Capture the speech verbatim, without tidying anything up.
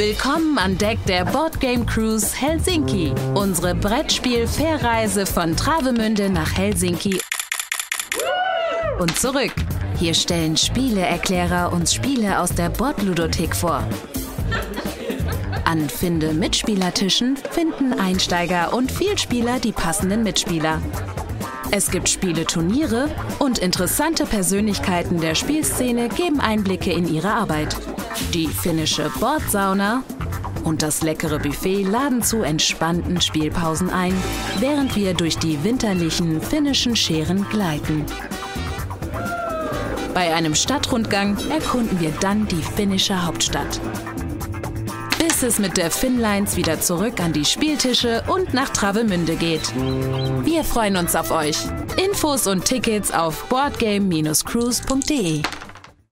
Willkommen an Deck der Boardgame Cruise Helsinki. Unsere Brettspiel-Fährreise von Travemünde nach Helsinki und zurück. Hier stellen Spieleerklärer uns Spiele aus der Bordludothek vor. An Finde-Mitspielertischen finden Einsteiger und Vielspieler die passenden Mitspieler. Es gibt Spieleturniere und interessante Persönlichkeiten der Spielszene geben Einblicke in ihre Arbeit. Die finnische Bordsauna und das leckere Buffet laden zu entspannten Spielpausen ein, während wir durch die winterlichen finnischen Scheren gleiten. Bei einem Stadtrundgang erkunden wir dann die finnische Hauptstadt. Bis es mit der Finnlines wieder zurück an die Spieltische und nach Travemünde geht. Wir freuen uns auf euch. Infos und Tickets auf boardgame Bindestrich cruise punkt de.